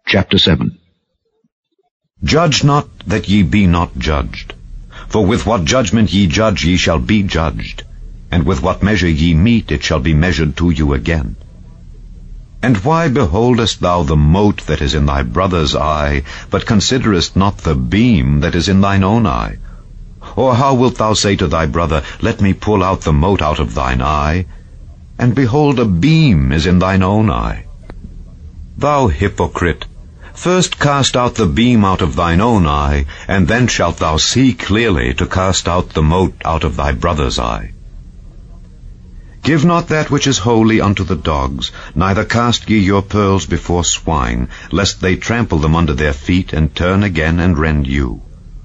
Chapter 7. Judge not that ye be not judged. For with what judgment ye judge ye shall be judged, and with what measure ye mete it shall be measured to you again. And why beholdest thou the mote that is in thy brother's eye, but considerest not the beam that is in thine own eye? Or how wilt thou say to thy brother, Let me pull out the mote out of thine eye, and behold, a beam is in thine own eye? Thou hypocrite, first cast out the beam out of thine own eye, and then shalt thou see clearly to cast out the mote out of thy brother's eye. Give not that which is holy unto the dogs, neither cast ye your pearls before swine, lest they trample them under their feet, and turn again and rend you.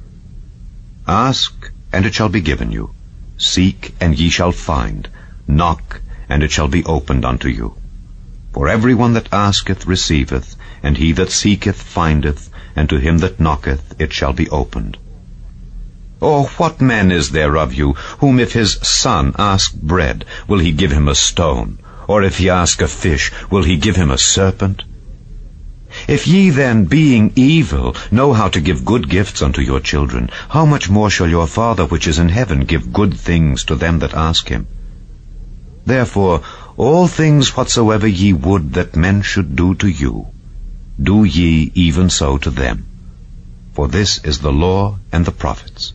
Ask, and it shall be given you. Seek, and ye shall find. Knock, and it shall be opened unto you. For every one that asketh receiveth, and he that seeketh findeth, and to him that knocketh it shall be opened. Or what man is there of you, whom if his son ask bread, will he give him a stone? Or if he ask a fish, will he give him a serpent? If ye then, being evil, know how to give good gifts unto your children, how much more shall your Father which is in heaven give good things to them that ask him? Therefore, all things whatsoever ye would that men should do to you, do ye even so to them. For this is the law and the prophets.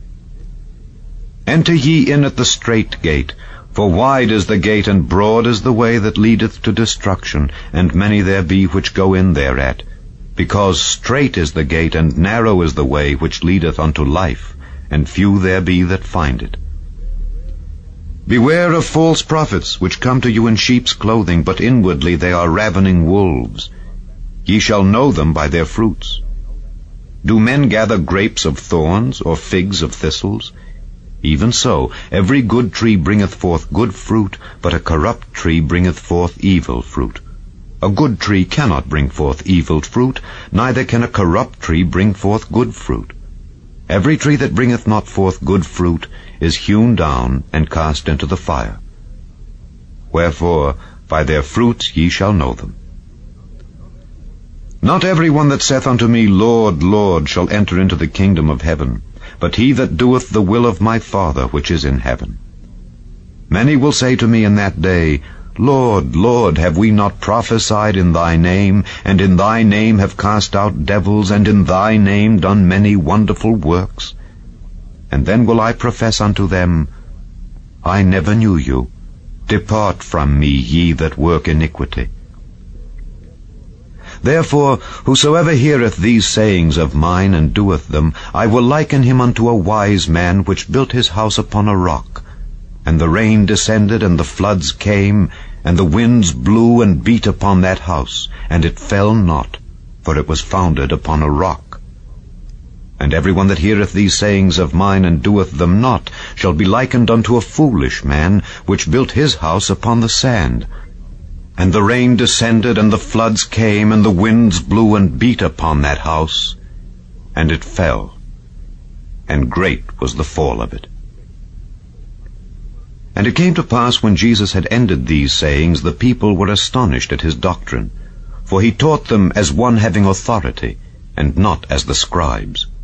Enter ye in at the strait gate, for wide is the gate and broad is the way that leadeth to destruction, and many there be which go in thereat. Because strait is the gate and narrow is the way which leadeth unto life, and few there be that find it. Beware of false prophets, which come to you in sheep's clothing, but inwardly they are ravening wolves. Ye shall know them by their fruits. Do men gather grapes of thorns, or figs of thistles? Even so, every good tree bringeth forth good fruit, but a corrupt tree bringeth forth evil fruit. A good tree cannot bring forth evil fruit, neither can a corrupt tree bring forth good fruit. Every tree that bringeth not forth good fruit is hewn down and cast into the fire. Wherefore, by their fruits ye shall know them. Not every one that saith unto me, Lord, Lord, shall enter into the kingdom of heaven, but he that doeth the will of my Father which is in heaven. Many will say to me in that day, Lord, Lord, have we not prophesied in thy name, and in thy name have cast out devils, and in thy name done many wonderful works? And then will I profess unto them, I never knew you. Depart from me, ye that work iniquity. Therefore, whosoever heareth these sayings of mine and doeth them, I will liken him unto a wise man which built his house upon a rock. And the rain descended, and the floods came, and the winds blew and beat upon that house, and it fell not, for it was founded upon a rock. And every one that heareth these sayings of mine and doeth them not shall be likened unto a foolish man, which built his house upon the sand. And the rain descended, and the floods came, and the winds blew and beat upon that house, and it fell, and great was the fall of it. And it came to pass, when Jesus had ended these sayings, the people were astonished at his doctrine, for he taught them as one having authority, and not as the scribes.